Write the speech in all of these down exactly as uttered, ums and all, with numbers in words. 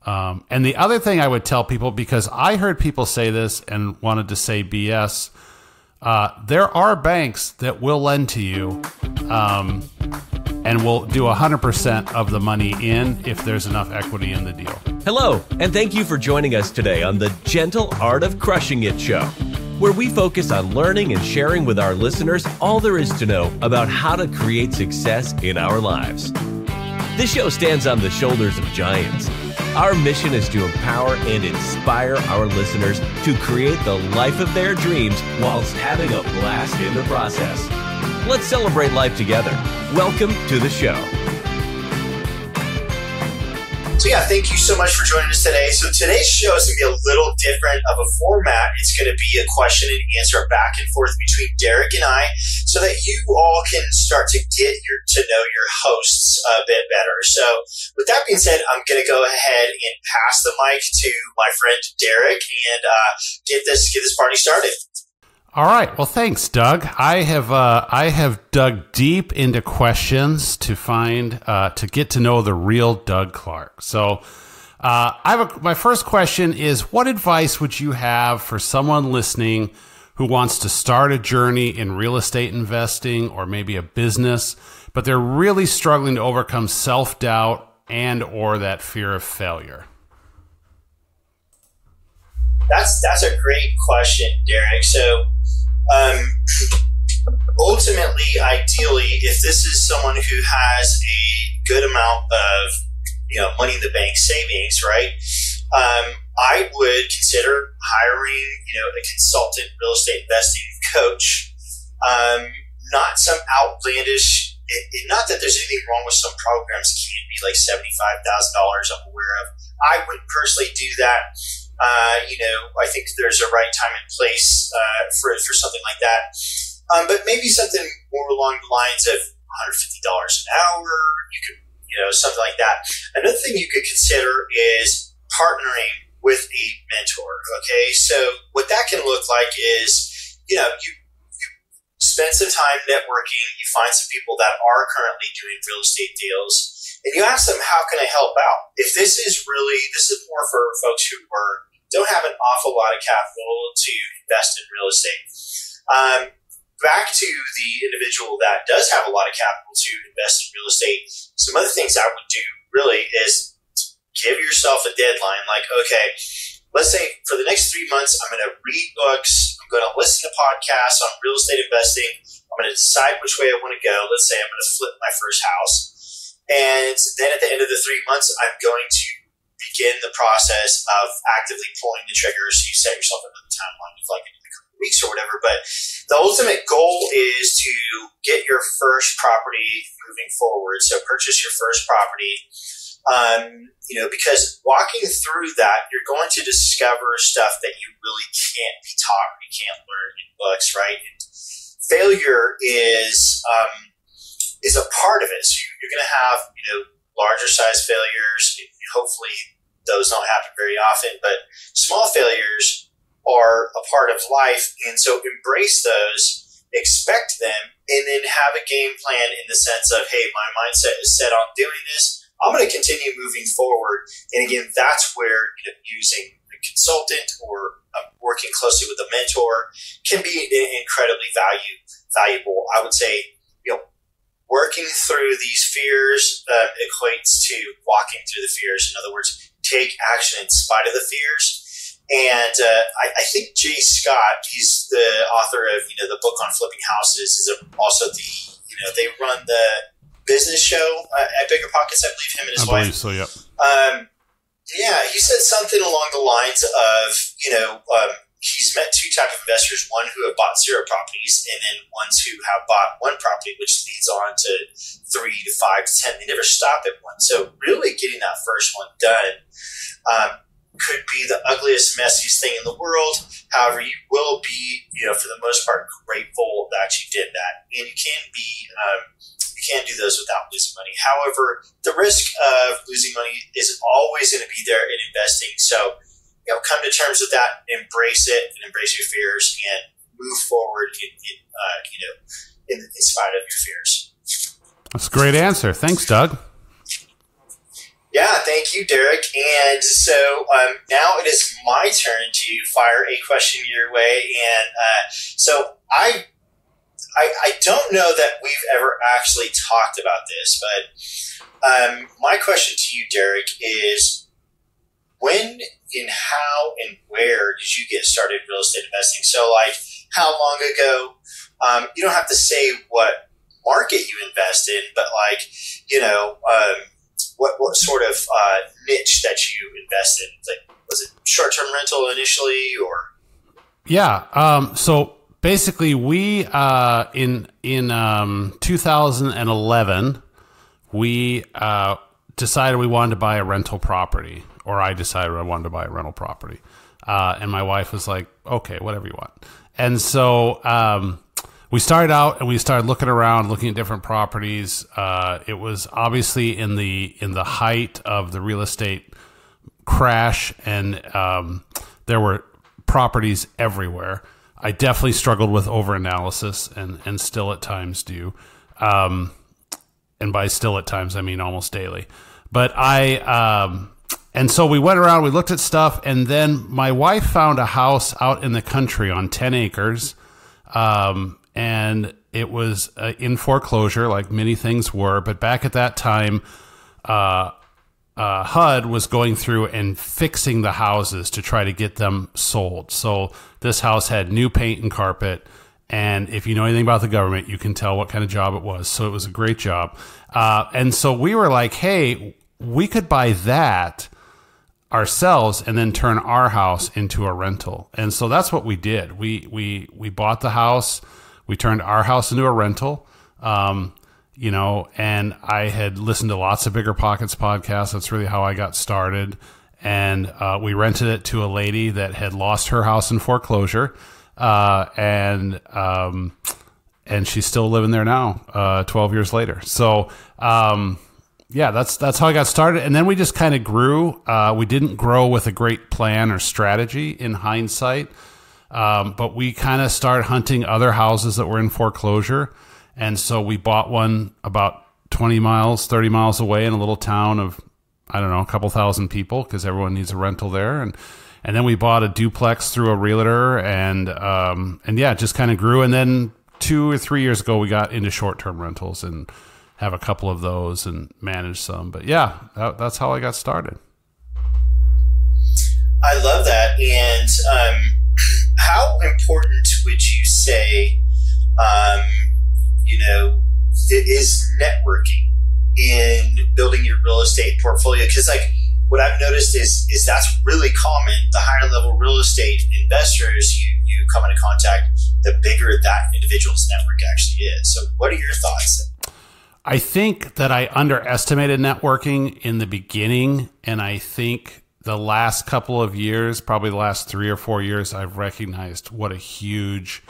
Um, and the other thing I would tell people, because I heard people say this and wanted to say B S, uh, there are banks that will lend to you um, and will do one hundred percent of the money in if there's enough equity in the deal. Hello, and thank you for joining us today on the Gentle Art of Crushing It show, where we focus on learning and sharing with our listeners all there is to know about how to create success in our lives. This show stands on the shoulders of giants. Our mission is to empower and inspire our listeners to create the life of their dreams whilst having a blast in the process. Let's celebrate life together. Welcome to the show. So yeah, thank you so much for joining us today. So today's show is going to be a little different of a format. It's going to be a question and answer back and forth between Derek and I so that you all can start to get your to know your hosts a bit better. So with that being said, I'm going to go ahead and pass the mic to my friend Derek and uh, get this get this party started. All right. Well, thanks, Doug. I have uh, I have dug deep into questions to find uh, to get to know the real Doug Clark. So, uh, I have a, my first question is: what advice would you have for someone listening who wants to start a journey in real estate investing or maybe a business, but they're really struggling to overcome self-doubt and or that fear of failure? That's that's a great question, Derek. So. Um, ultimately, ideally, if this is someone who has a good amount of, you know, money in the bank savings, right? Um, I would consider hiring, you know, a consultant real estate investing coach. Um, not some outlandish, it, it, not that there's anything wrong with some programs. It can be like seventy-five thousand dollars I'm aware of. I wouldn't personally do that. Uh, you know, I think there's a right time and place uh, for for something like that. Um, but maybe something more along the lines of one hundred fifty dollars an hour. You could, you know, something like that. Another thing you could consider is partnering with a mentor. Okay, so what that can look like is, you know, you, you spend some time networking. You find some people that are currently doing real estate deals. And you ask them, how can I help out? If this is really, this is more for folks who are, don't have an awful lot of capital to invest in real estate. Um, back to the individual that does have a lot of capital to invest in real estate, some other things I would do really is give yourself a deadline. Like, okay, let's say for the next three months, I'm going to read books. I'm going to listen to podcasts on real estate investing. I'm going to decide which way I want to go. Let's say I'm going to flip my first house. And then at the end of the three months, I'm going to begin the process of actively pulling the trigger. So you set yourself up with a timeline of like a couple of weeks or whatever. But the ultimate goal is to get your first property moving forward. So purchase your first property. Um, you know, because walking through that, you're going to discover stuff that you really can't be taught, you can't learn in books, right? And failure is um, is a part of it. So you're going to have, you know, larger size failures. Hopefully those don't happen very often, but small failures are a part of life. And so embrace those, expect them, and then have a game plan in the sense of, hey, my mindset is set on doing this. I'm going to continue moving forward. And again, that's where, you know, using a consultant or uh, working closely with a mentor can be incredibly value, valuable. I would say, you know, working through these fears uh, equates to walking through the fears. In other words, take action in spite of the fears. And uh, I, I think Jay Scott, he's the author of, you know, the book on flipping houses, is also the, you know, they run the business show uh, at Bigger Pockets. I believe him and his I wife. believe so, yep. Um, yeah, he said something along the lines of, you know, um, he's met two types of investors, one who have bought zero properties and then ones who have bought one property, which leads on to three to five to ten. They never stop at one. So really getting that first one done um, could be the ugliest, messiest thing in the world. However, you will be, you know, for the most part, grateful that you did that. And you can be, um, you can't do those without losing money. However, the risk of losing money is always going to be there in investing. So, you know, come to terms with that, embrace it, and embrace your fears, and move forward in, in uh, you know, in, in spite of your fears. That's a great answer. Thanks, Doug. Yeah, thank you, Derek. And so um, now it is my turn to fire a question your way. And uh, so I, I, I don't know that we've ever actually talked about this, but um, my question to you, Derek, is when and how and where did you get started real estate investing? So, like, how long ago? Um, you don't have to say what market you invest in, but, like, you know, um, what what sort of uh, niche that you invest in? Like, was it short-term rental initially, or? Yeah. Um, so basically, we uh, in in um, two thousand eleven, we uh, decided we wanted to buy a rental property, or I decided I wanted to buy a rental property, uh, and my wife was like, "Okay, whatever you want." And so um, we started out and we started looking around, looking at different properties. Uh, it was obviously in the in the height of the real estate crash, and um, there were properties everywhere. I definitely struggled with overanalysis, and and still at times do. Um, and by still at times, I mean almost daily. But I um, and so we went around, we looked at stuff, and then my wife found a house out in the country on ten acres. Um, and it was uh, in foreclosure, like many things were. But back at that time, uh, uh, H U D was going through and fixing the houses to try to get them sold. So this house had new paint and carpet. And if you know anything about the government, you can tell what kind of job it was. So it was a great job. Uh, and so we were like, hey, we could buy that ourselves and then turn our house into a rental. And so that's what we did. We we we bought the house, we turned our house into a rental. Um, you know, and I had listened to lots of Bigger Pockets podcasts. That's really how I got started. And uh, we rented it to a lady that had lost her house in foreclosure, uh, and um, and she's still living there now, uh, twelve years later. So. Um, Yeah, that's that's how I got started. And then we just kind of grew. Uh, we didn't grow with a great plan or strategy in hindsight, um, but we kind of started hunting other houses that were in foreclosure. And so we bought one about twenty miles, thirty miles away in a little town of, I don't know, a couple thousand people, because everyone needs a rental there. And and then we bought a duplex through a realtor, and um, and yeah, it just kind of grew. And then two or three years ago, we got into short-term rentals and have a couple of those and manage some. But yeah, that, that's how I got started. I love that. And um, how important would you say, um, you know, it is networking in building your real estate portfolio? Because, like, what I've noticed is is that's really common. The higher level real estate investors you, you come into contact, the bigger that individual's network actually is. So what are your thoughts? I think that I underestimated networking in the beginning, and I think the last couple of years, probably the last three or four years, I've recognized what a huge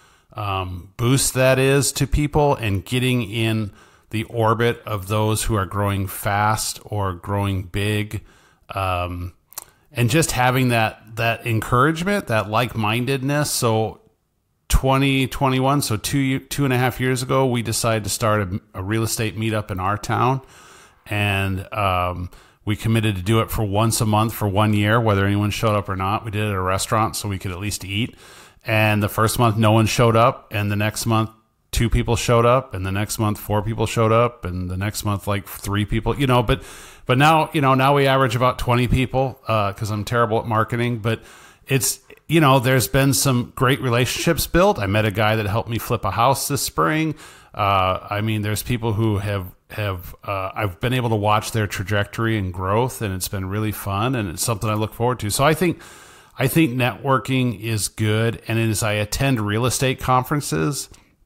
um, boost that is to people, and getting in the orbit of those who are growing fast or growing big, um, and just having that that encouragement, that like-mindedness. So twenty twenty-one, so two two and a half years ago, we decided to start a, a real estate meetup in our town, and um, we committed to do it for once a month for one year, whether anyone showed up or not. We did it at a restaurant so we could at least eat. And the first month, no one showed up, and the next month, two people showed up, and the next month, four people showed up, and the next month, like three people. You know, but but now you know now we average about twenty people because uh, I'm terrible at marketing, but it's. You know, there's been some great relationships built. I met a guy that helped me flip a house this spring. Uh, I mean, there's people who have, have uh, I've been able to watch their trajectory and growth, and it's been really fun, and it's something I look forward to. So I think, I think networking is good. And as I attend real estate conferences,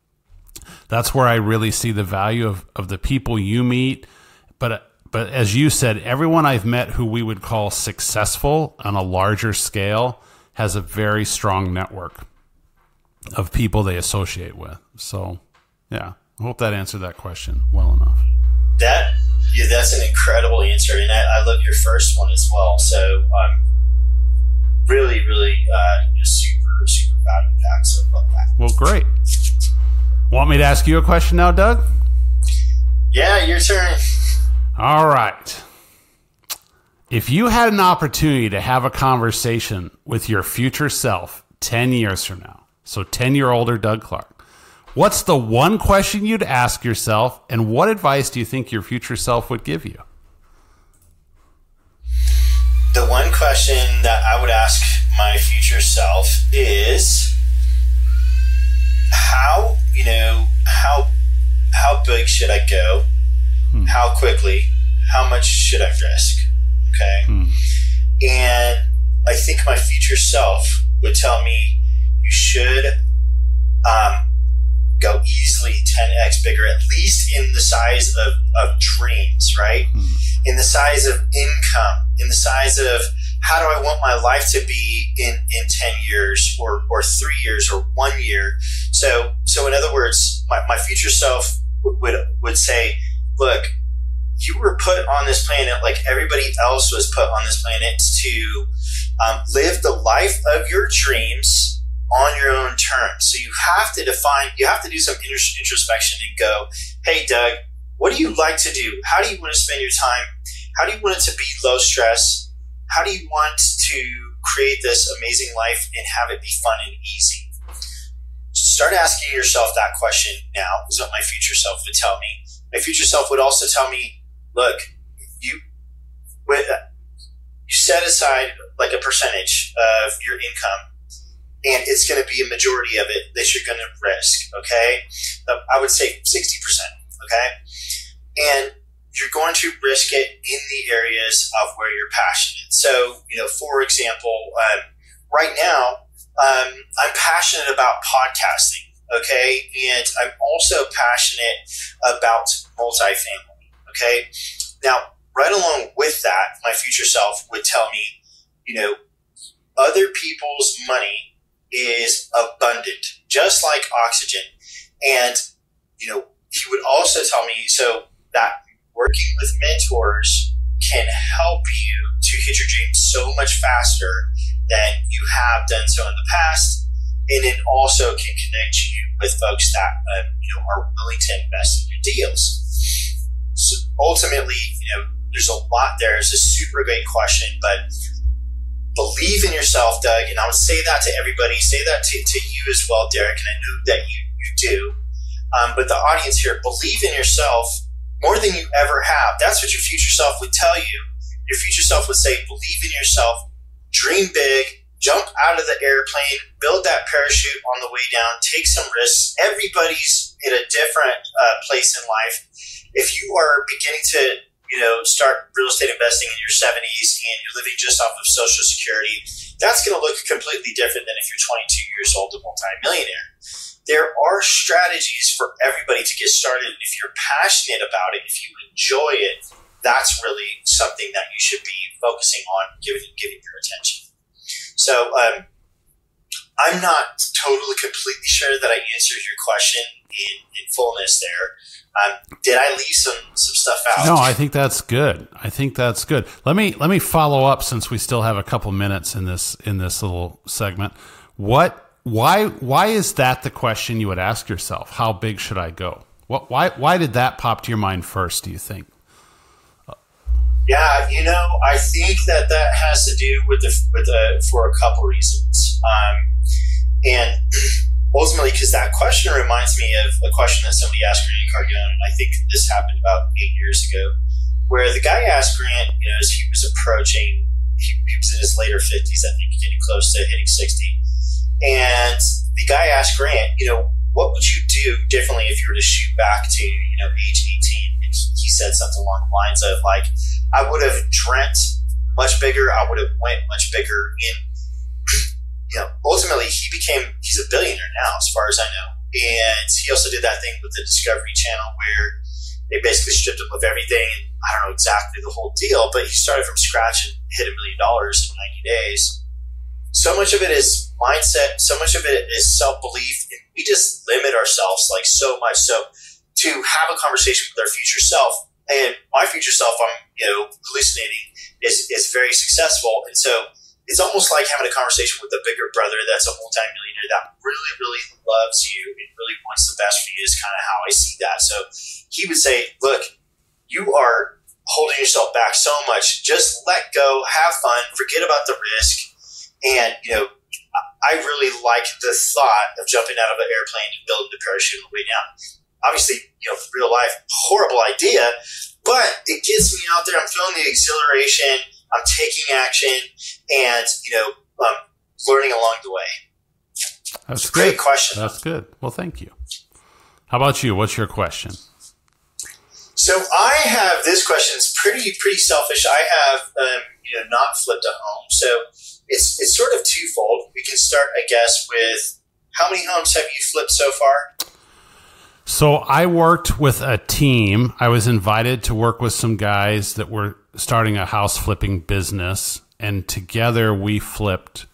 that's where I really see the value of, of the people you meet. But, but as you said, everyone I've met who we would call successful on a larger scale has a very strong network of people they associate with. So, yeah, I hope that answered that question well enough. That, yeah, that's an incredible answer, and I, I love your first one as well. So, um, really, really, uh, super, super value packed. So, love that. Well, great. Want me to ask you a question now, Doug? Yeah, your turn. All right. if you had an opportunity to have a conversation with your future self ten years from now, so ten-year-older Doug Clark, what's the one question you'd ask yourself, and what advice do you think your future self would give you? The one question that I would ask my future self is how, you know, how how big should I go? Hmm. How quickly? How much should I risk? Okay. Hmm. And I think my future self would tell me you should um, go easily ten x bigger, at least in the size of, of dreams, right? Hmm. In the size of income, in the size of how do I want my life to be in, in ten years or, or three years or one year. So, so in other words, my, my future self would, would, would say, look, you were put on this planet like everybody else was put on this planet to um, live the life of your dreams on your own terms. So you have to define, you have to do some introspection and go, hey, Doug, what do you like to do? How do you want to spend your time? How do you want it to be low stress? How do you want to create this amazing life and have it be fun and easy? Start asking yourself that question now, is what my future self would tell me. My future self would also tell me, look, you you set aside like a percentage of your income, and it's going to be a majority of it that you're going to risk, okay? I would say sixty percent, okay? And you're going to risk it in the areas of where you're passionate. So, you know, for example, um, right now, um, I'm passionate about podcasting, okay? And I'm also passionate about multifamily, okay? Now, right along with that, my future self would tell me, you know, other people's money is abundant, just like oxygen. And, you know, he would also tell me so that working with mentors can help you to hit your dreams so much faster than you have done so in the past. And it also can connect you with folks that, um, you know, are willing to invest in your deals. So ultimately, you know, there's a lot there. It's a super great question, but believe in yourself, Doug. And I would say that to everybody, say that to, to you as well, Derek. And I know that you, you do. Um, but the audience here, believe in yourself more than you ever have. That's what your future self would tell you. Your future self would say, believe in yourself, dream big, jump out of the airplane, build that parachute on the way down, take some risks. Everybody's in a different uh, place in life. If you are beginning to, you know, start real estate investing in your seventies and you're living just off of Social Security, that's going to look completely different than if you're twenty-two years old, a multimillionaire. There are strategies for everybody to get started. And if you're passionate about it, if you enjoy it, that's really something that you should be focusing on, giving, giving your attention. So um, I'm not totally completely sure that I answered your question in, in fullness there. Um, did I leave some, some stuff out? No, I think that's good. I think that's good. Let me let me follow up since we still have a couple minutes in this in this little segment. What why why is that the question you would ask yourself? How big should I go? What why why did that pop to your mind first, do you think? Yeah, you know, I think that that has to do with the with the for a couple reasons, um, and ultimately because that question reminds me of a question that somebody asked Grant Cardone, and I think this happened about eight years ago, where the guy asked Grant, you know, as he was approaching, he, he was in his later fifties, I think, getting close to hitting sixty, and the guy asked Grant, you know, what would you do differently if you were to shoot back to, you know, age eighteen? And he said something along the lines of like, I would have dreamt much bigger. I would have went much bigger. And, you know, ultimately he became, he's a billionaire now, as far as I know. And he also did that thing with the Discovery Channel where they basically stripped him of everything. And I don't know exactly the whole deal, but he started from scratch and hit a million dollars in ninety days. So much of it is mindset. So much of it is self-belief. And we just limit ourselves like so much. So to have a conversation with our future self, and my future self, I'm, you know, hallucinating, is, is very successful. And so it's almost like having a conversation with a bigger brother that's a multimillionaire that really, really loves you and really wants the best for you is kind of how I see that. So he would say, look, you are holding yourself back so much. Just let go, have fun, forget about the risk. And, you know, I really like the thought of jumping out of an airplane and building the parachute on the way down. Obviously, you know, real life, horrible idea, but it gets me out there. I'm feeling the exhilaration. I'm taking action and, you know, um, learning along the way. That's great good. question. That's good. Well, thank you. How about you? What's your question? So I have this question. It's pretty pretty selfish. I have um, you know not flipped a home, so it's it's sort of twofold. We can start, I guess, with how many homes have you flipped so far? So I worked with a team. I was invited to work with some guys that were starting a house flipping business, and together we flipped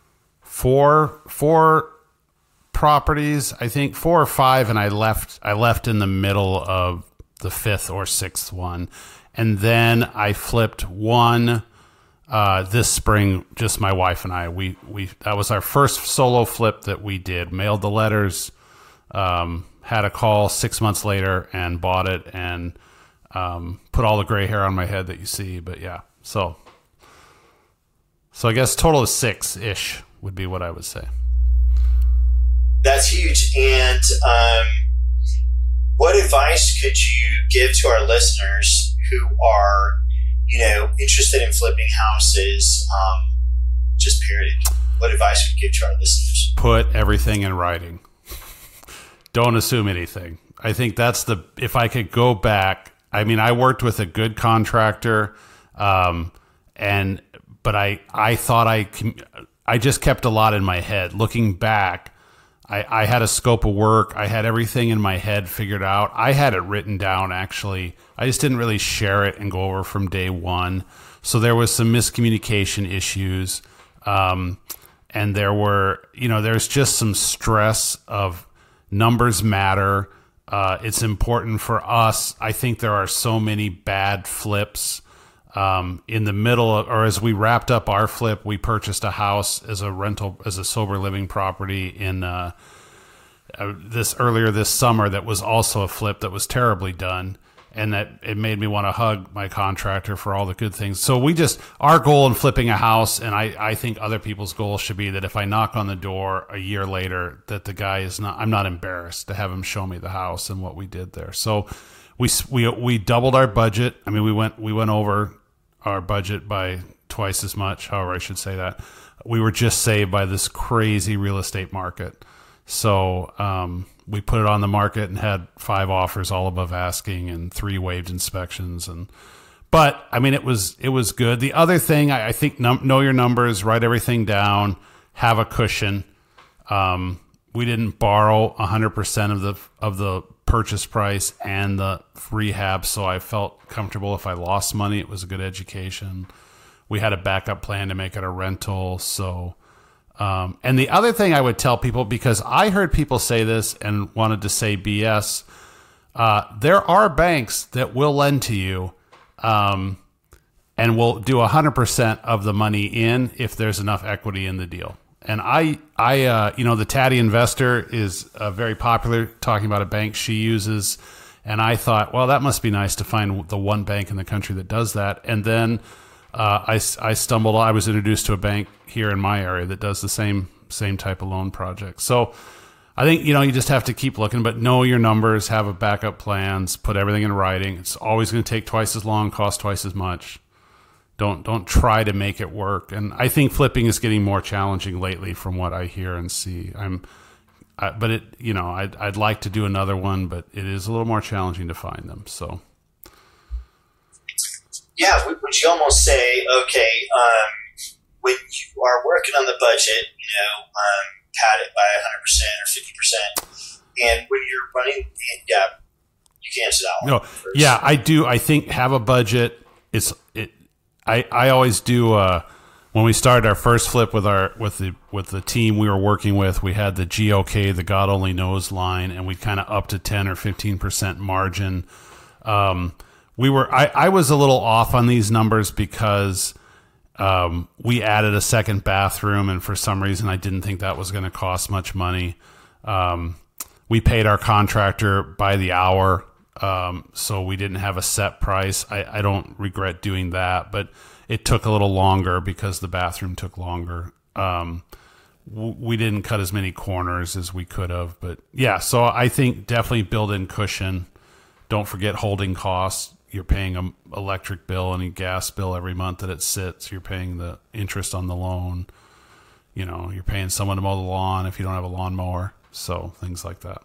four four properties, I think four or five, and I left I left in the middle of the fifth or sixth one. And then I flipped one uh, this spring, just my wife and I. We we that was our first solo flip that we did. Mailed the letters, um, had a call six months later and bought it, and um, put all the gray hair on my head that you see. But yeah, so so I guess total of six-ish would be what I would say. That's huge. And um, what advice could you give to our listeners who are, you know, interested in flipping houses, um, just period? What advice would you give to our listeners? Put everything in writing. Don't assume anything. I think that's the, if I could go back, I mean, I worked with a good contractor, um, and, but I, I thought I, I just kept a lot in my head. Looking back, I, I had a scope of work. I had everything in my head figured out. I had it written down, actually. I just didn't really share it and go over from day one. So there was some miscommunication issues. Um, and there were, you know, there's just some stress of numbers matter. Uh, it's important for us. I think there are so many bad flips. Um, in the middle of, or as we wrapped up our flip, we purchased a house as a rental, as a sober living property in uh, uh, this earlier this summer that was also a flip that was terribly done. And that it made me want to hug my contractor for all the good things. So we just, our goal in flipping a house, and I, I think other people's goal should be that if I knock on the door a year later, that the guy is not, I'm not embarrassed to have him show me the house and what we did there. So we, we, we doubled our budget. I mean, we went, we went over our budget by twice as much, however I should say that. We were just saved by this crazy real estate market. So um, we put it on the market and had five offers all above asking and three waived inspections. And but I mean, it was it was good. The other thing, I, I think, num- know your numbers, write everything down, have a cushion. Um, we didn't borrow one hundred percent of the of the purchase price and the rehab, so I felt comfortable if I lost money, it was a good education. We had a backup plan to make it a rental. So, um, and the other thing I would tell people, because I heard people say this and wanted to say B S, uh, there are banks that will lend to you um, and will do one hundred percent of the money in if there's enough equity in the deal. And I, I, uh, you know, the Tatty Investor is uh, very popular, talking about a bank she uses. And I thought, well, that must be nice to find the one bank in the country that does that. And then uh, I, I stumbled, I was introduced to a bank here in my area that does the same, same type of loan project. So I think, you know, you just have to keep looking, but know your numbers, have a backup plans, put everything in writing. It's always going to take twice as long, cost twice as much. Don't don't try to make it work. And I think flipping is getting more challenging lately, from what I hear and see. I'm, I, but it you know I'd I'd like to do another one, but it is a little more challenging to find them. So yeah, would you almost say, okay, um, when you are working on the budget, you know, um, pad it by one hundred percent or fifty percent, and when you're running, yeah, you can answer that one. No, first. Yeah, I do. I think have a budget. It's it. I, I always do. Uh, when we started our first flip with our with the with the team we were working with, we had the G O K, the God Only Knows line, and we kind of up to ten or fifteen percent margin. Um, we were I, I was a little off on these numbers because um, we added a second bathroom, and for some reason I didn't think that was going to cost much money. Um, we paid our contractor by the hour. Um, so we didn't have a set price. I, I don't regret doing that, but it took a little longer because the bathroom took longer. Um, w- we didn't cut as many corners as we could have, but yeah, so I think definitely build in cushion. Don't forget holding costs. You're paying an electric bill and a gas bill every month that it sits. You're paying the interest on the loan. You know, you're paying someone to mow the lawn if you don't have a lawnmower. So things like that.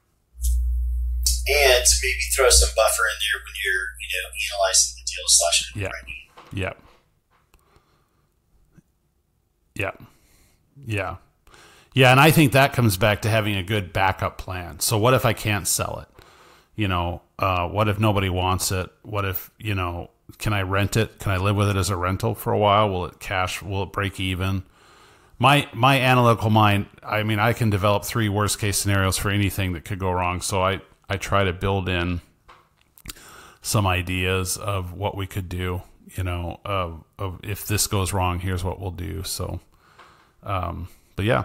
And maybe throw some buffer in there when you're, you know, analyzing the deal slash underwriting. Yeah. Yeah. Yeah. Yeah. And I think that comes back to having a good backup plan. So what if I can't sell it? You know, uh, what if nobody wants it? What if, you know, can I rent it? Can I live with it as a rental for a while? Will it cash? Will it break even? My my analytical mind, I mean, I can develop three worst case scenarios for anything that could go wrong. So I, I try to build in some ideas of what we could do, you know, of, of if this goes wrong, here's what we'll do. So, um, but yeah.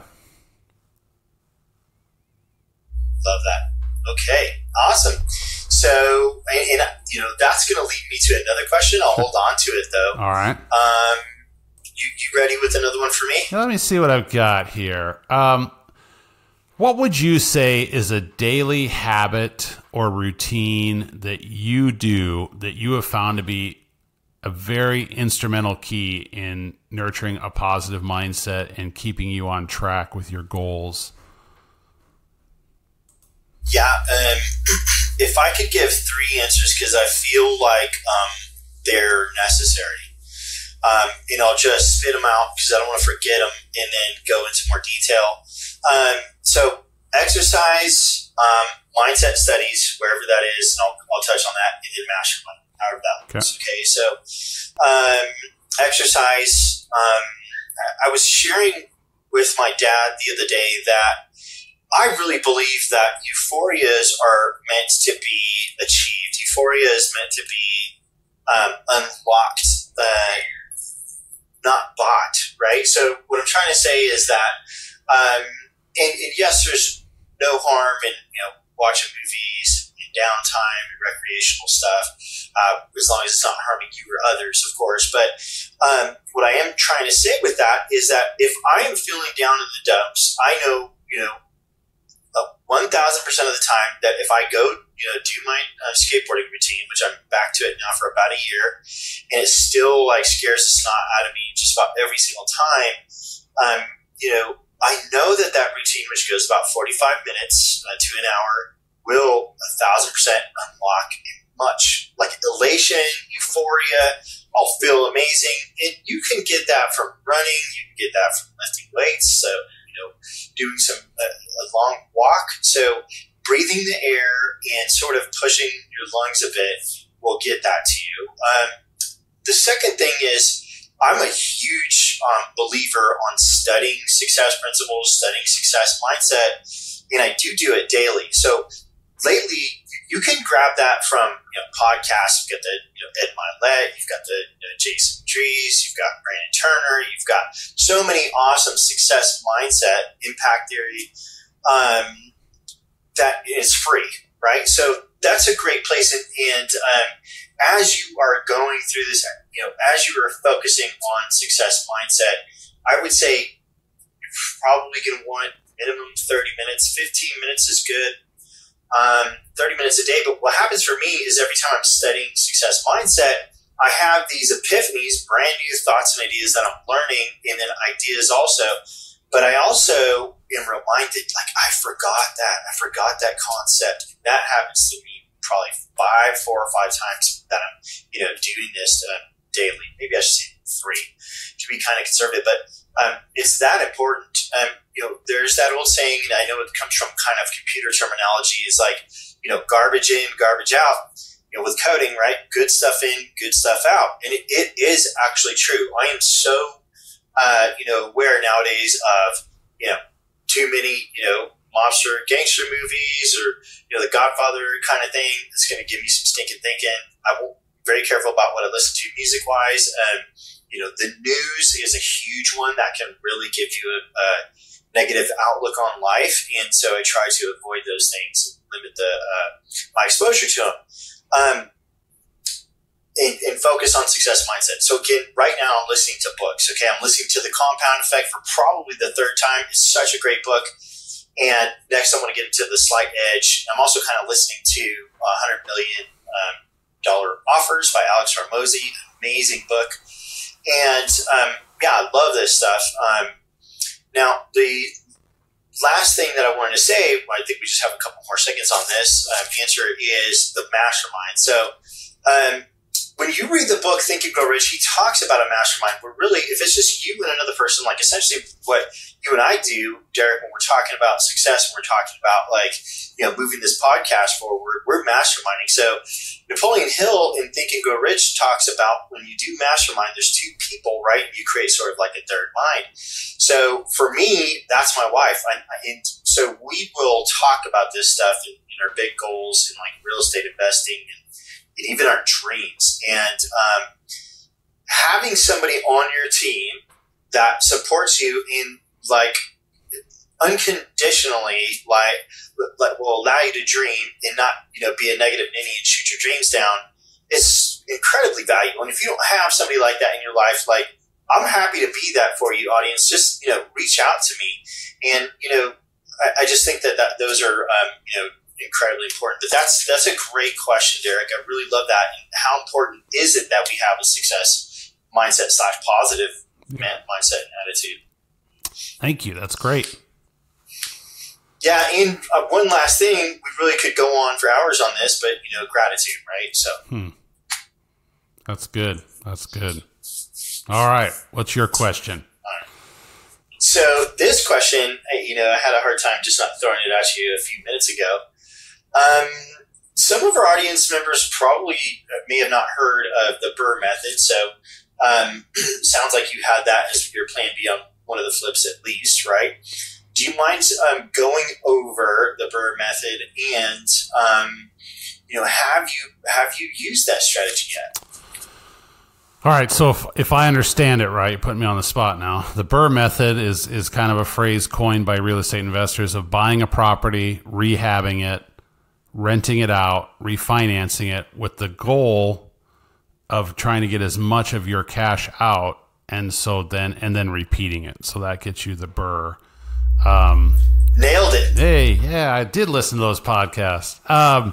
Love that. Okay, awesome. So, and, and you know, that's going to lead me to another question. I'll hold on to it though. All right. Um, you, you ready with another one for me? Let me see what I've got here. Um, what would you say is a daily habit or routine that you do that you have found to be a very instrumental key in nurturing a positive mindset and keeping you on track with your goals? Yeah, um, if I could give three answers, because I feel like um, they're necessary, um, and I'll just spit them out because I don't want to forget them, and then go into more detail. Um, so, exercise, um, mindset studies, wherever that is, and I'll, I'll touch on that, and then mastermind, however that looks. Okay, so um, exercise. Um, I was sharing with my dad the other day that I really believe that euphorias are meant to be achieved. Euphoria is meant to be um, unlocked, uh, not bought, right? So what I'm trying to say is that, um, and, and yes, there's no harm in, you know, watching movies in downtime and recreational stuff, uh, as long as it's not harming you or others, of course. But um, what I am trying to say with that is that if I am feeling down in the dumps, I know, you know, one thousand percent of the time that if I go, you know, do my uh, skateboarding routine, which I'm back to it now for about a year, and it still like scares the snot out of me just about every single time, um, you know, I know that that routine, which goes about forty-five minutes uh, to an hour, will a thousand percent unlock much like elation, euphoria. I'll feel amazing. And you can get that from running. You can get that from lifting weights. So, you know, doing some uh, a long walk. So breathing the air and sort of pushing your lungs a bit will get that to you. Um, the second thing is I'm a huge um, believer on studying success principles, studying success mindset, and I do do it daily. So lately, you can grab that from, you know, podcasts. You've got the, you know, Ed Milet, you've got the, you know, Jason Drees, you've got Brandon Turner, you've got so many awesome success mindset, impact theory, um, that is free, right? So that's a great place. And, and um, as you are going through this, you know, as you are focusing on success mindset, I would say you're probably going to want minimum thirty minutes, fifteen minutes is good. Um, thirty minutes a day. But what happens for me is every time I'm studying success mindset, I have these epiphanies, brand new thoughts and ideas that I'm learning, and then ideas also. But I also am reminded, like, I forgot that. I forgot that concept. That happens to me probably five, four or five times that I'm, you know, doing this um, daily. Maybe I should say three to be kind of conservative. But um, it's that important. Um, you know, there's that old saying, and I know it comes from kind of computer terminology, is like, you know, garbage in, garbage out. You know, with coding, right? Good stuff in, good stuff out. And it, it is actually true. I am so, uh, you know, aware nowadays of, you know, too many, you know, mobster gangster movies or, you know, the Godfather kind of thing that's going to give me some stinking thinking. I will be very careful about what I listen to music-wise. Um, you know, the news is a huge one that can really give you a, a negative outlook on life, and so I try to avoid those things and limit the uh, my exposure to them. Um, and, and focus on success mindset. So again, right now I'm listening to books. Okay, I'm listening to The Compound Effect for probably the third time. It's such a great book. And next I'm going to get into The Slight Edge. I'm also kind of listening to one hundred million dollars um, Offers by Alex Hormozi. Amazing book. And um, yeah, I love this stuff. Um, now, the last thing that I wanted to say, I think we just have a couple more seconds on this um, answer, is the mastermind. So um, when you read the book Think and Grow Rich, he talks about a mastermind where really, if it's just you and another person, like essentially what you and I do, Derek, when we're talking about success, when we're talking about like, you know, moving this podcast forward, we're masterminding. So Napoleon Hill in Think and Grow Rich talks about when you do mastermind, there's two people, right? You create sort of like a third mind. So for me, that's my wife. I, I, and so we will talk about this stuff in, in our big goals in like real estate investing and, and even our dreams. And um, having somebody on your team that supports you in like unconditionally, like, like will allow you to dream and not, you know, be a negative ninny and shoot your dreams down is incredibly valuable. And if you don't have somebody like that in your life, like I'm happy to be that for you, audience. Just, you know, reach out to me. And, you know, I, I just think that, that those are, um, you know, incredibly important. But that's that's a great question, Derek. I really love that. And how important is it that we have a success mindset slash positive man, mindset and attitude? Thank you. That's great. Yeah, and uh, one last thing, we really could go on for hours on this, but you know, gratitude, right? So hmm. That's good. That's good. All right. What's your question? So this question, you know, I had a hard time just not throwing it at you a few minutes ago. Um, some of our audience members probably may have not heard of the BRRRR method. So um, sounds like you had that as your plan B on one of the flips at least, right? Do you mind um, going over the BRRRR method and, um, you know, have you have you used that strategy yet? All right, so if, if I understand it right, put me on the spot now. The BRRRR method is is kind of a phrase coined by real estate investors of buying a property, rehabbing it, renting it out, refinancing it with the goal of trying to get as much of your cash out, and so then and then repeating it. So that gets you the BRRRR. Um, Nailed it. Hey, yeah, I did listen to those podcasts. Um,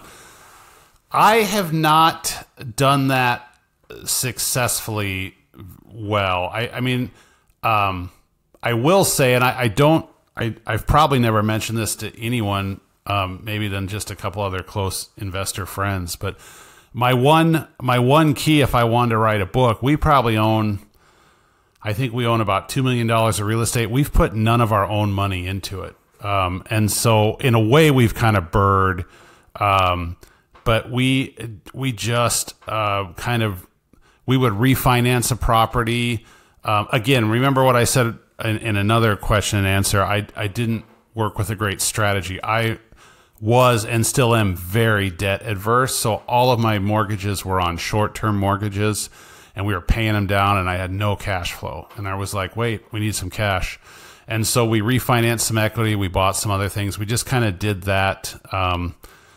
I have not done that successfully well. I, I mean, um, I will say, and I, I don't, I, I've probably never mentioned this to anyone, um, maybe than just a couple other close investor friends, but my one, my one key, if I wanted to write a book, we probably own, I think we own about two million dollars of real estate. We've put none of our own money into it. Um, and so in a way we've kind of BRRRR'd, um, but we, we just, uh, kind of, we would refinance a property. Um, again, remember what I said in, in another question and answer. I, I didn't work with a great strategy. I was and still am very debt adverse. So all of my mortgages were on short-term mortgages, and we were paying them down, and I had no cash flow. And I was like, wait, we need some cash. And so we refinanced some equity. We bought some other things. We just kind of did that um,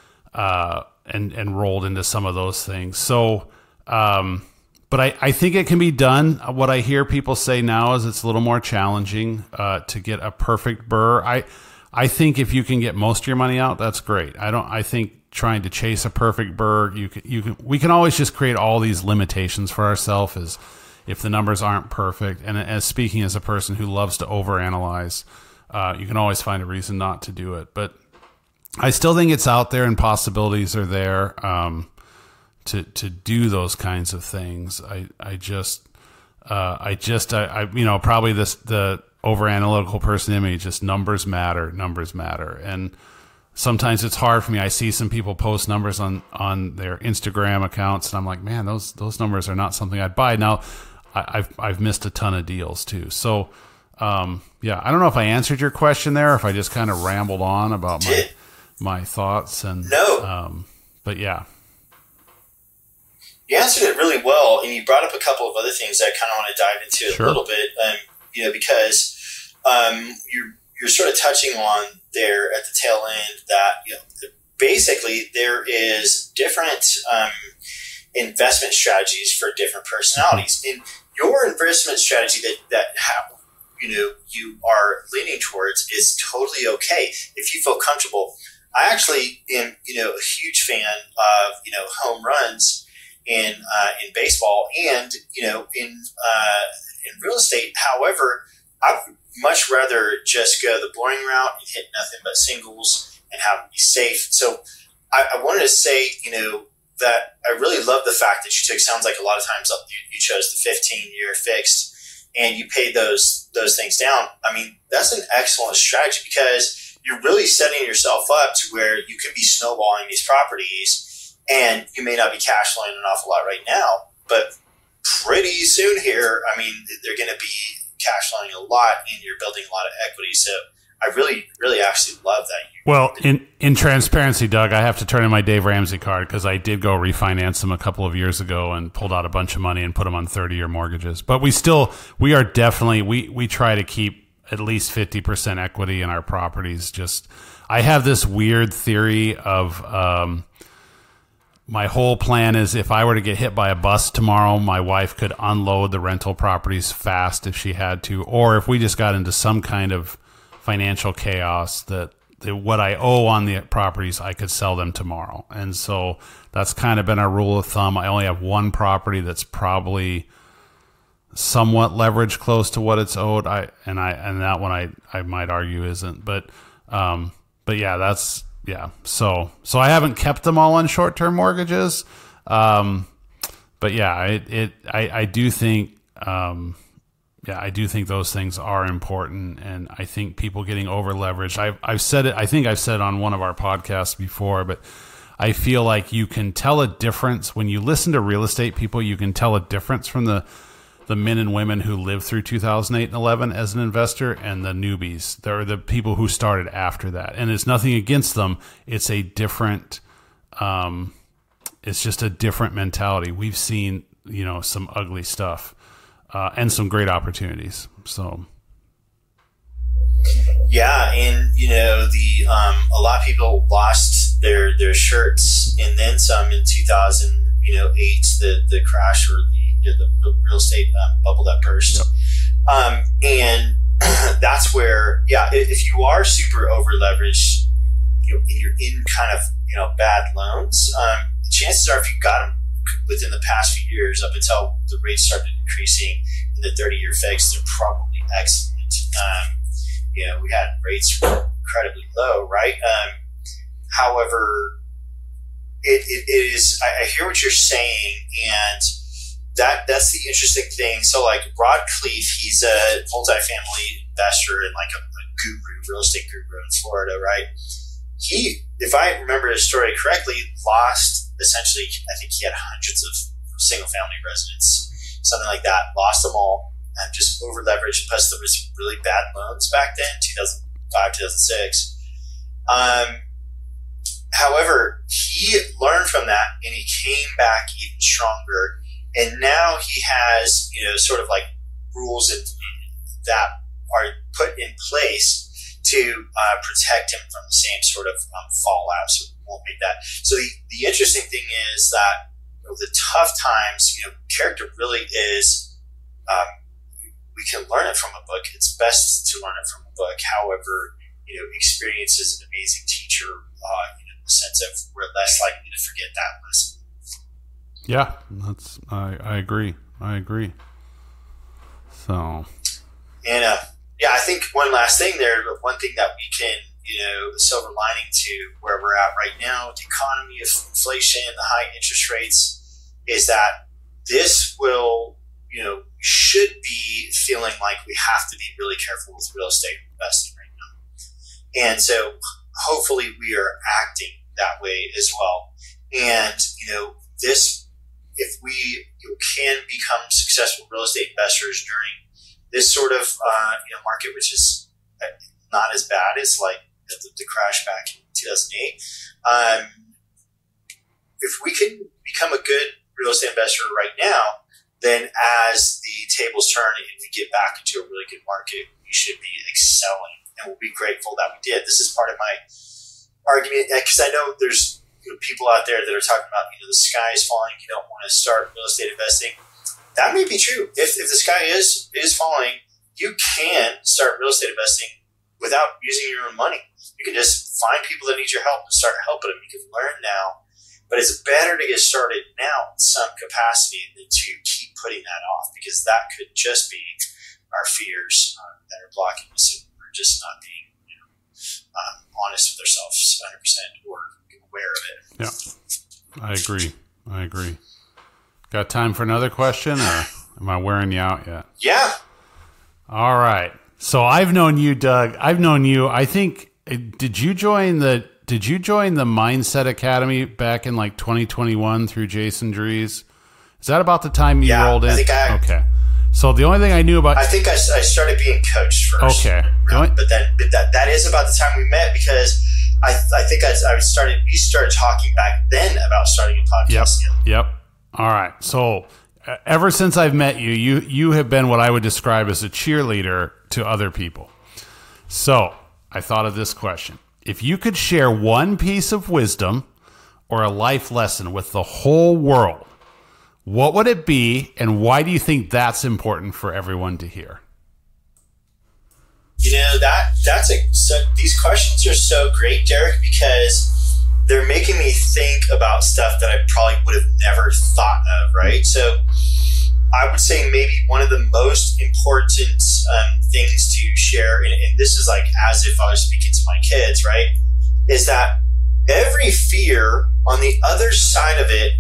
uh, and, and rolled into some of those things. So, um, but I, I think it can be done. What I hear people say now is it's a little more challenging uh, to get a perfect BRRRR. I, I think if you can get most of your money out, that's great. I don't. I think trying to chase a perfect BRRRR, you can, you can. We can always just create all these limitations for ourselves as if the numbers aren't perfect. And as speaking as a person who loves to overanalyze, uh, you can always find a reason not to do it. But I still think it's out there, and possibilities are there. Um, to to do those kinds of things. I I just uh, I just I, I you know probably this the over analytical person in me, just numbers matter, numbers matter, and sometimes it's hard for me. I see some people post numbers on on their Instagram accounts, and I'm like, man, those those numbers are not something I'd buy. Now I, I've I've missed a ton of deals too. So um, yeah, I don't know if I answered your question there, or if I just kind of rambled on about my my thoughts and no, um, but yeah. You answered it really well, and you brought up a couple of other things that I kind of want to dive into Sure. a little bit. Um, you know, because um, you're you're sort of touching on there at the tail end that, you know, basically there is different um, investment strategies for different personalities. And your investment strategy that, that how, you know, you are leaning towards is totally okay if you feel comfortable. I actually am, you know, a huge fan of, you know, home runs in uh, in baseball and, you know, in uh, in real estate. However, I'd much rather just go the boring route and hit nothing but singles and have it be safe. So I, I wanted to say, you know, that I really love the fact that you took, sounds like a lot of times you, you chose the fifteen year fixed and you paid those, those things down. I mean, that's an excellent strategy because you're really setting yourself up to where you can be snowballing these properties and you may not be cash flowing an awful lot right now, but pretty soon here, I mean, they're going to be cash flowing a lot and you're building a lot of equity. So I really, really actually love that. You well, in, in transparency, Doug, I have to turn in my Dave Ramsey card because I did go refinance them a couple of years ago and pulled out a bunch of money and put them on thirty-year mortgages. But we still, we are definitely, we, we try to keep at least fifty percent equity in our properties. Just, I have this weird theory of um, my whole plan is if I were to get hit by a bus tomorrow, my wife could unload the rental properties fast if she had to, or if we just got into some kind of financial chaos that, that what I owe on the properties, I could sell them tomorrow. And so that's kind of been our rule of thumb. I only have one property that's probably somewhat leveraged close to what it's owed. I, and I, and that one I, I might argue isn't, but, um, but yeah, that's, yeah. So, so I haven't kept them all on short-term mortgages. Um, but yeah, it, it, I, I do think, um, Yeah, I do think those things are important, and I think people getting over leveraged. I've I've said it. I think I've said it on one of our podcasts before, but I feel like you can tell a difference when you listen to real estate people. You can tell a difference from the the men and women who lived through two thousand eight and eleven as an investor, and the newbies. There are the people who started after that, and it's nothing against them. It's a different. Um, it's just a different mentality. We've seen, you know, some ugly stuff. Uh, and some great opportunities. So, yeah, and you know the um, a lot of people lost their their shirts and then some in two thousand, you know, eight, the the crash or the you know, the real estate um, bubble that burst, yep. um, and that's where yeah, if you are super over leveraged, you know, and you're in kind of you know bad loans, um, chances are if you got them within the past few years, up until the rates started increasing in the thirty-year fix, they're probably excellent. Um, you know, we had rates incredibly low, right? Um, however, it, it is. I, I hear what you're saying, and that that's the interesting thing. So, like Rod Khleif, he's a multifamily investor and like a, a guru, real estate guru in Florida, right? He, if I remember his story correctly, lost. Essentially, I think he had hundreds of single-family residents, something like that. Lost them all, and just over-leveraged. Plus, there was really bad loans back then, two thousand five, two thousand six. Um, however, he learned from that, and he came back even stronger. And now he has, you know, sort of like rules that, that are put in place to uh, protect him from the same sort of um, fallout. So won't make that. So the, the interesting thing is that you know, the tough times, you know, character really is, um, we can learn it from a book. It's best to learn it from a book. However, you know, experience is an amazing teacher, uh, you know, in the sense of we're less likely to forget that lesson. Yeah, that's, I, I agree. I agree. So. And, uh, yeah, I think one last thing there, one thing that we can, you know, the silver lining to where we're at right now, the economy of inflation, the high interest rates, is that this will, you know, should be feeling like we have to be really careful with real estate investing right now. And so hopefully we are acting that way as well. And, you know, this, if we you know, can become successful real estate investors during this sort of, uh, you know, market, which is not as bad as like, The, the crash back in two thousand eight. Um, if we can become a good real estate investor right now, then as the tables turn and we get back into a really good market, we should be excelling, and we'll be grateful that we did. This is part of my argument, because I know there's you know, people out there that are talking about, you know, the sky is falling, you don't want to start real estate investing. That may be true. If, if the sky is is falling, you can start real estate investing without using your own money. You can just find people that need your help and start helping them. You can learn now. But it's better to get started now in some capacity than to keep putting that off, because that could just be our fears um, that are blocking us, and we're just not being you know, um, honest with ourselves one hundred percent or aware of it. Yeah, I agree. I agree. Got time for another question, or am I wearing you out yet? Yeah. All right. So I've known you, Doug. I've known you. I think, did you join the Did you join the Mindset Academy back in like twenty twenty-one through Jason Dries? Is that about the time you yeah, rolled in? I think I, okay. So the only thing I knew about... I think I, I started being coached first. Okay. Right? But then but that that is about the time we met, because I I think I, I started, we started talking back then about starting a podcast. Yep. Yep. All right. So uh, ever since I've met you, you you have been what I would describe as a cheerleader to other people. So I thought of this question. If you could share one piece of wisdom or a life lesson with the whole world, what would it be, and why do you think that's important for everyone to hear? You know, that that's a so these questions are so great, Derek, because they're making me think about stuff that I probably would have never thought of, right? So I would say maybe one of the most important um, things to share, and, and this is like as if I was speaking to my kids, right, is that every fear on the other side of it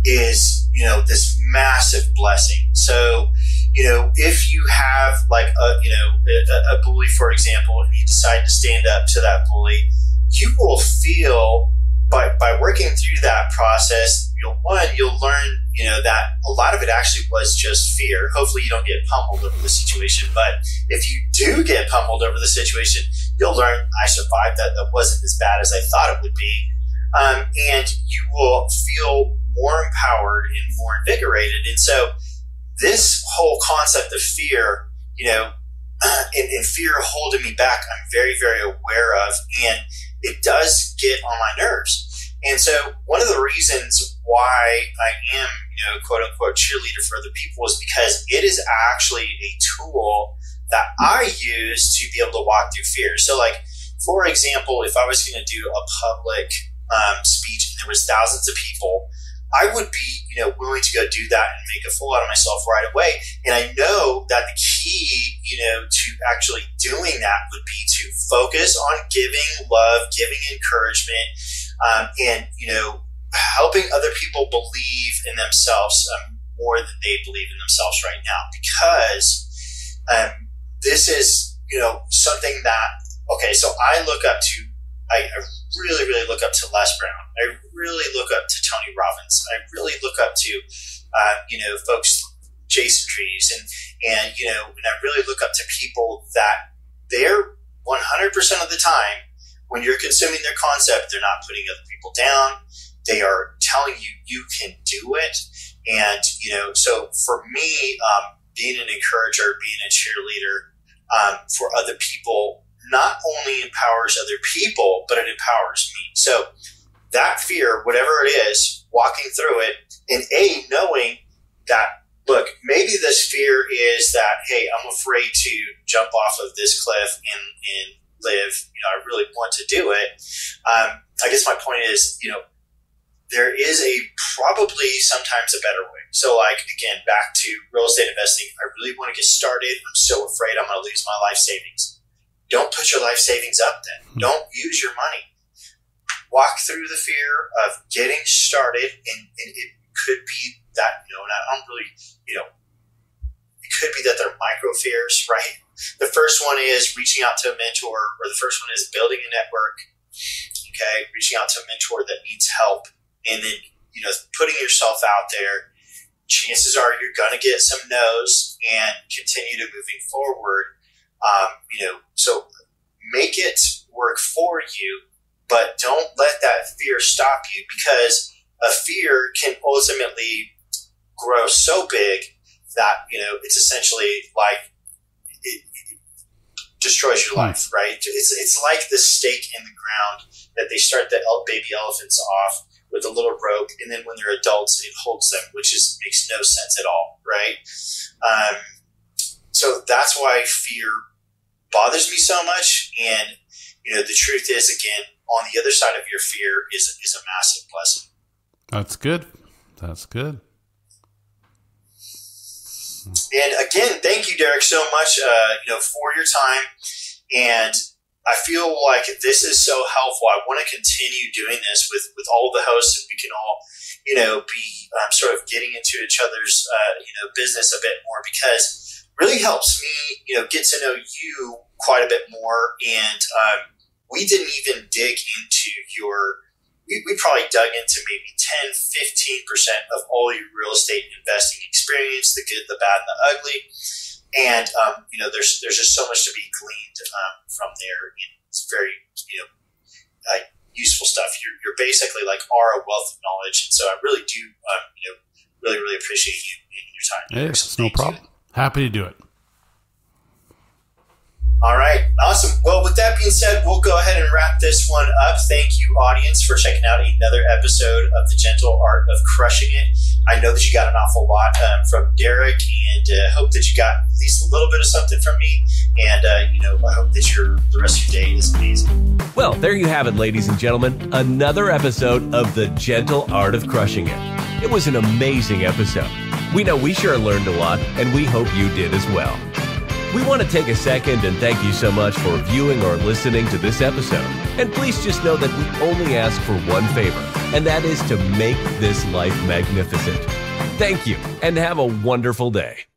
is, you know, this massive blessing. So, you know, if you have like a, you know, a, a bully, for example, and you decide to stand up to that bully, you will feel by, by working through that process, you'll one, you'll learn, you know, that a lot of it actually was just fear. Hopefully you don't get pummeled over the situation, but if you do get pummeled over the situation, you'll learn, I survived that. That wasn't as bad as I thought it would be. Um, and you will feel more empowered and more invigorated. And so this whole concept of fear, you know, and, and fear holding me back, I'm very, very aware of, and it does get on my nerves. And so one of the reasons why I am, you know, quote unquote cheerleader for other people is because it is actually a tool that I use to be able to walk through fear. So like, for example, if I was going to do a public um, speech and there was thousands of people, I would be, you know, willing to go do that and make a fool out of myself right away. And I know that the key, you know, to actually doing that would be to focus on giving love, giving encouragement, um, and, you know, helping other people believe in themselves um, more than they believe in themselves right now. Because um, this is, you know, something that, okay, so I look up to, I, I really, really look up to Les Brown. I really look up to Tony Robbins. I really look up to, uh, you know, folks, Jason Dries, and, and, you know, and I really look up to people that they're one hundred percent of the time, when you're consuming their concept, they're not putting other people down. They are telling you, you can do it. And, you know, so for me, um, being an encourager, being a cheerleader um, for other people, not only empowers other people, but it empowers me. So that fear, whatever it is, walking through it, and A, knowing that, look, maybe this fear is that, hey, I'm afraid to jump off of this cliff and, and live, you know, I really want to do it. Um, I guess my point is, you know, there is a probably sometimes a better way. So like, again, back to real estate investing, I really want to get started. I'm so afraid I'm going to lose my life savings. Don't put your life savings up then. Don't use your money. Walk through the fear of getting started, and, and it could be that, you know, and I don't really, you know, it could be that they're micro fears, right? The first one is reaching out to a mentor, or the first one is building a network, okay? Reaching out to a mentor that needs help, and then, you know, putting yourself out there. Chances are you're going to get some no's and continue to moving forward. Um, you know, so make it work for you, but don't let that fear stop you, because a fear can ultimately grow so big that, you know, it's essentially like it, it destroys your life, right? It's it's like the stake in the ground that they start the baby elephants off with a little rope, and then when they're adults, it holds them, which is makes no sense at all, right? Um, so that's why fear bothers me so much. And you know, the truth is, again, on the other side of your fear is is a massive blessing. That's good. That's good. And again, thank you, Derek, so much, uh, you know, for your time. And I feel like this is so helpful. I want to continue doing this with, with all the hosts, and we can all, you know, be um, sort of getting into each other's, uh, you know, business a bit more, because it really helps me, you know, get to know you quite a bit more. And um, we didn't even dig into your We, we probably dug into maybe ten, fifteen percent of all your real estate investing experience, the good, the bad, and the ugly. And, um, you know, there's there's just so much to be gleaned um, from there. It's very, you know, uh, useful stuff. You're, you're basically like are a wealth of knowledge. And so I really do, um, you know, really, really appreciate you and your time. Hey, it's no problem. Happy to do it. All right. Awesome. Well, with that being said, we'll go ahead and wrap this one up. Thank you, audience, for checking out another episode of The Gentle Art of Crushing It. I know that you got an awful lot um, from Derek, and uh, hope that you got at least a little bit of something from me. And, uh, you know, I hope that your the rest of your day is amazing. Well, there you have it, ladies and gentlemen. Another episode of The Gentle Art of Crushing It. It was an amazing episode. We know we sure learned a lot, and we hope you did as well. We want to take a second and thank you so much for viewing or listening to this episode. And please just know that we only ask for one favor, and that is to make this life magnificent. Thank you, and have a wonderful day.